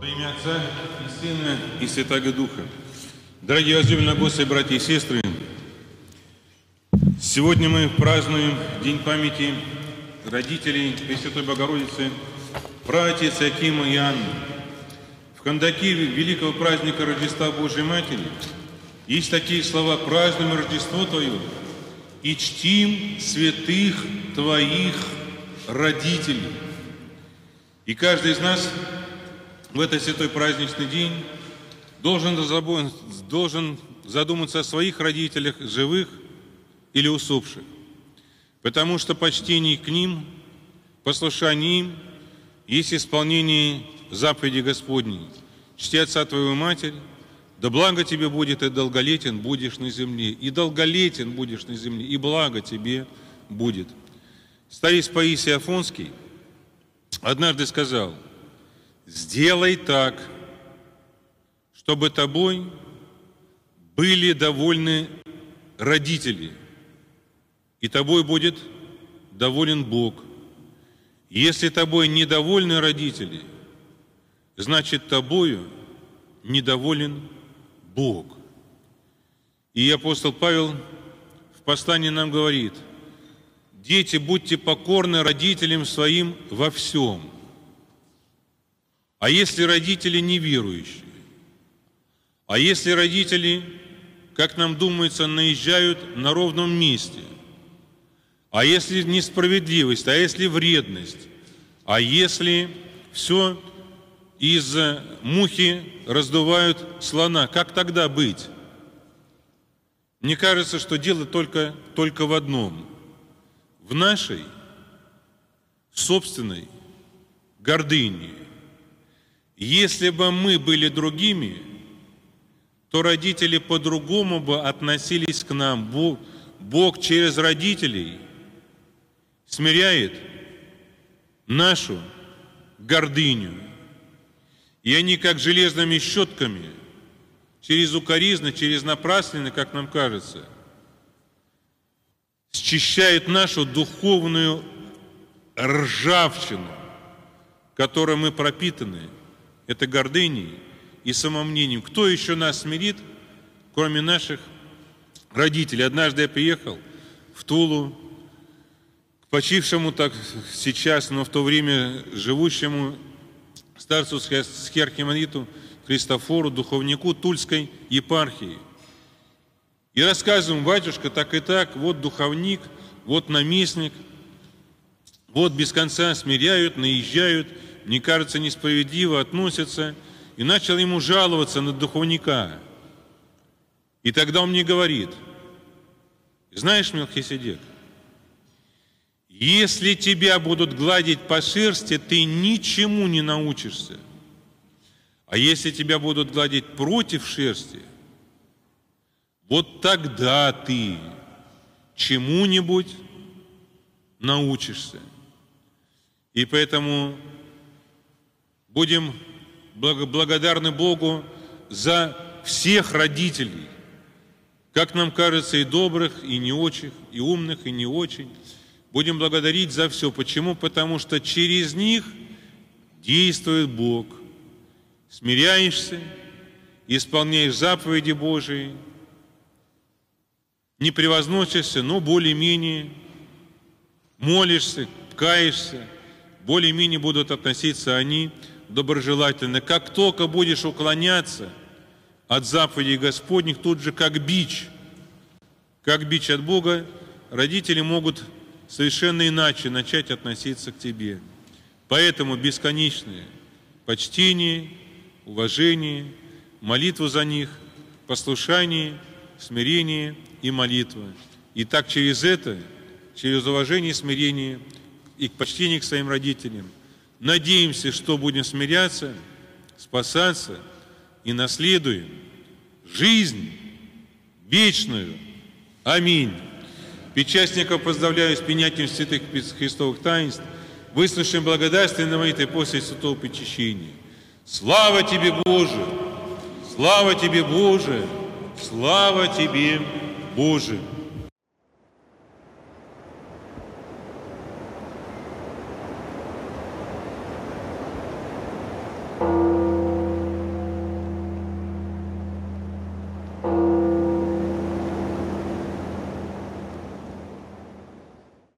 Во имя Отца и Сына и Святаго Духа. Дорогие возлюбленные Господи, братья и сестры, сегодня мы празднуем День памяти родителей Пресвятой Богородицы, праотец Иакима и Анны. В кандаке великого праздника Рождества Божией Матери есть такие слова: «Празднуем Рождество Твое и чтим святых Твоих родителей». И каждый из нас в этот святой праздничный день должен задуматься о своих родителях, живых или усопших, потому что почтение к ним, послушание им есть исполнение заповеди Господней. «Чти отца твою матерь, да благо тебе будет, и долголетен будешь на земле, и долголетен будешь на земле, и благо тебе будет». Старец Паисий Афонский однажды сказал: «Сделай так, чтобы тобой были довольны родители, и тобой будет доволен Бог. Если тобой недовольны родители, значит, тобою недоволен Бог». И апостол Павел в послании нам говорит: «Дети, будьте покорны родителям своим во всем». А если родители неверующие? А если родители, как нам думается, наезжают на ровном месте? А если несправедливость? А если вредность? А если все из мухи раздувают слона? Как тогда быть? Мне кажется, что дело только в одном: в нашей собственной гордыне. Если бы мы были другими, то родители по-другому бы относились к нам. Бог через родителей смиряет нашу гордыню. И они, как железными щетками, через укоризны, через напраслины, как нам кажется, счищают нашу духовную ржавчину, которой мы пропитаны. Это гордыней и самомнением. Кто еще нас смирит, кроме наших родителей? Однажды я приехал в Тулу к почившему так сейчас, но в то время живущему старцу схиархимандриту Христофору, духовнику Тульской епархии. И рассказываем: батюшка, так и так, вот духовник, вот наместник, вот без конца смиряют, наезжают, мне кажется, несправедливо относятся. И начал ему жаловаться на духовника. И тогда он мне говорит: знаешь, Мелхиседек, если тебя будут гладить по шерсти, ты ничему не научишься. А если тебя будут гладить против шерсти, вот тогда ты чему-нибудь научишься. И поэтому будем благодарны Богу за всех родителей, как нам кажется, и добрых, и не очень, и умных, и не очень. Будем благодарить за все. Почему? Потому что через них действует Бог. Смиряешься, исполняешь заповеди Божии, не превозносишься, но более-менее молишься, каешься, более-менее будут относиться они доброжелательно. Как только будешь уклоняться от заповедей Господних, тут же как бич от Бога, родители могут совершенно иначе начать относиться к тебе. Поэтому бесконечное почтение, уважение, молитву за них, послушание, смирение и молитва. И так через уважение и смирение и почтение к своим родителям, надеемся, что будем смиряться, спасаться и наследуем жизнь вечную. Аминь. Причастников поздравляю с принятием святых Христовых таинств. Выслушаем благодарственные молитвы после святого причащения. Слава Тебе, Боже! Слава Тебе, Боже! Слава Тебе, Боже!